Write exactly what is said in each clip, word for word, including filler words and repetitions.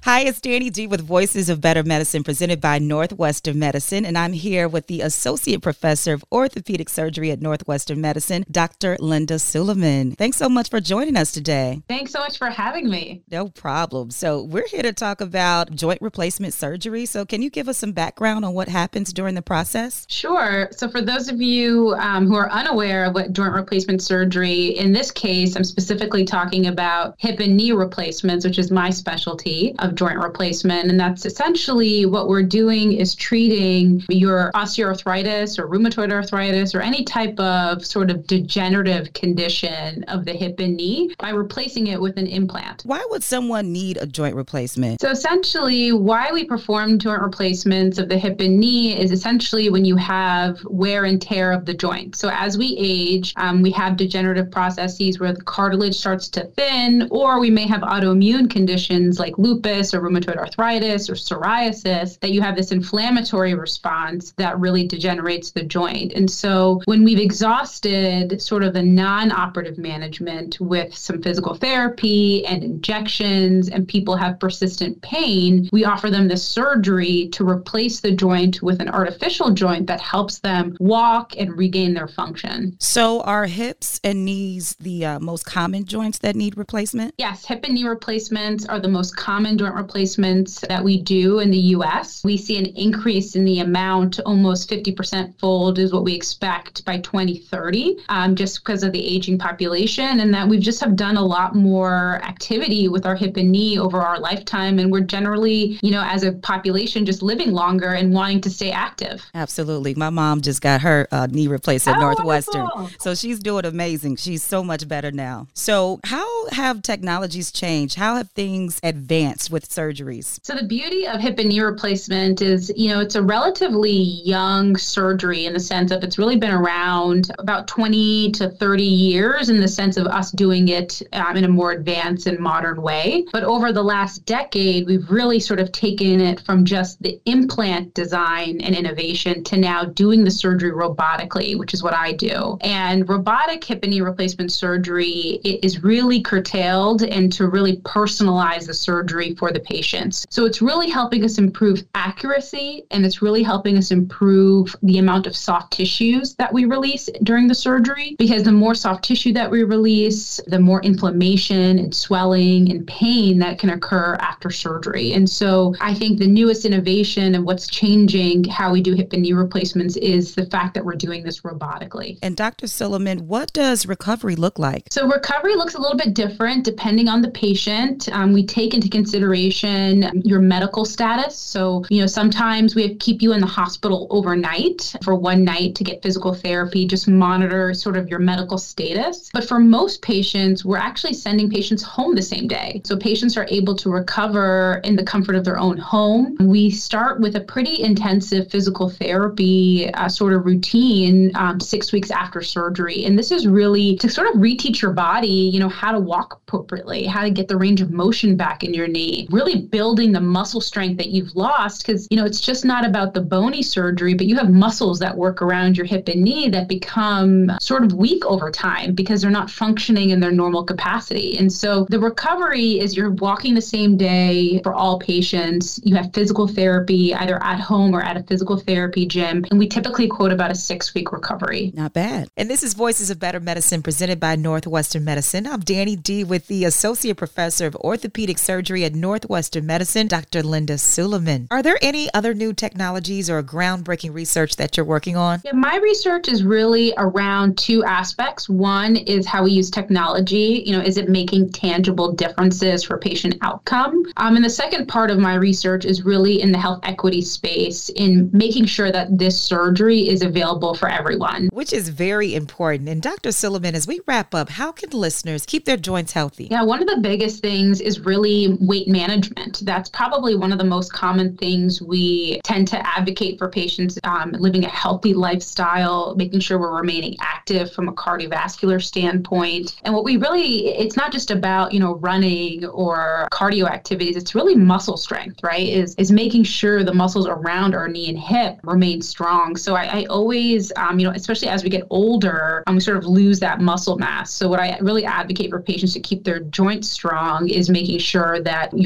Hi, it's Danny D with Voices of Better Medicine presented by Northwestern Medicine, and I'm here with the Associate Professor of Orthopedic Surgery at Northwestern Medicine, Doctor Linda Suleiman. Thanks so much for joining us today. Thanks so much for having me. No problem. So we're here to talk about joint replacement surgery. So can you give us some background on what happens during the process? Sure. So for those of you um, who are unaware of what joint replacement surgery, in this case, I'm specifically talking about hip and knee replacements, which is my specialty of joint replacement. And that's essentially what we're doing is treating your osteoarthritis or rheumatoid arthritis or any type of sort of degenerative condition of the hip and knee by replacing it with an implant. Why would someone need a joint replacement? So essentially, why we perform joint replacements of the hip and knee is essentially when you have wear and tear of the joint. So as we age, um, we have degenerative processes where the cartilage starts to thin, or we may have autoimmune conditions like lupus or rheumatoid arthritis or psoriasis, that you have this inflammatory response that really degenerates the joint. And so when we've exhausted sort of the non-operative management with some physical therapy and injections, and people have persistent pain, we offer them this surgery to replace the joint with an artificial joint that helps them walk and regain their function. So are hips and knees the uh, most common joints that need replacement? Yes, hip and knee replacements are the most common joint replacements that we do in the U S. We see an increase in the amount, almost fifty percent fold is what we expect by twenty thirty, um, just because of the aging population, and that we've just have done a lot more activity with our hip and knee over our lifetime. And we're generally, you know, as a population, just living longer and wanting to stay active. Absolutely. My mom just got her uh, knee replaced at oh, Northwestern. Wonderful. So she's doing amazing. She's so much better now. So how have technologies changed? How have things advanced with surgeries? So the beauty of hip and knee replacement is, you know, it's a relatively young surgery in the sense of it's really been around about twenty to thirty years in the sense of us doing it um, in a more advanced and modern way. But over the last decade, we've really sort of taken it from just the implant design and innovation to now doing the surgery robotically, which is what I do. And robotic hip and knee replacement surgery is really curtailed and to really personalize the surgery for the patients. So it's really helping us improve accuracy, and it's really helping us improve the amount of soft tissues that we release during the surgery, because the more soft tissue that we release, the more inflammation and swelling and pain that can occur after surgery. And so I think the newest innovation and what's changing how we do hip and knee replacements is the fact that we're doing this robotically. And Doctor Suleiman, what does recovery look like? So recovery looks a little bit different depending on the patient. Um, we take into consideration your medical status. So, you know, sometimes we keep you in the hospital overnight for one night to get physical therapy, just monitor sort of your medical status. But for most patients, we're actually sending patients home the same day. So patients are able to recover in the comfort of their own home. We start with a pretty intensive physical therapy uh, sort of routine um, six weeks after surgery. And this is really to sort of reteach your body, you know, how to walk appropriately, how to get the range of motion back in your knee, really building the muscle strength that you've lost. Because, you know, it's just not about the bony surgery, but you have muscles that work around your hip and knee that become sort of weak over time because they're not functioning in their normal capacity. And so the recovery is you're walking the same day for all patients. You have physical therapy either at home or at a physical therapy gym. And we typically quote about a six-week recovery. Not bad. And this is Voices of Better Medicine presented by Northwestern Medicine. I'm Danny D with the Associate Professor of Orthopedic Surgery at Northwestern Medicine, Doctor Linda Suleiman. Are there any other new technologies or groundbreaking research that you're working on? Yeah, my research is really around two aspects. One is how we use technology. You know, is it making tangible differences for patient outcome? Um, and the second part of my research is really in the health equity space in making sure that this surgery is available for everyone. Which is very important. And Doctor Suleiman, as we wrap up, how can listeners keep their joints healthy? Yeah, one of the biggest things is really weight management. That's probably one of the most common things we tend to advocate for patients um, living a healthy lifestyle, making sure we're remaining active from a cardiovascular standpoint. And what we really, it's not just about, you know, running or cardio activities, it's really muscle strength, right? Is is making sure the muscles around our knee and hip remain strong. So I, I always, um, you know, especially as we get older, um, we sort of lose that muscle mass. So what I really advocate for patients to keep their joints strong is making sure that you're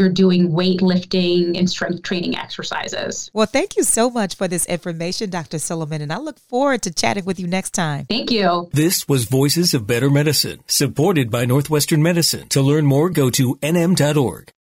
you're doing weightlifting and strength training exercises. Well, thank you so much for this information, Doctor Suleiman, and I look forward to chatting with you next time. Thank you. This was Voices of Better Medicine, supported by Northwestern Medicine. To learn more, go to N M dot org.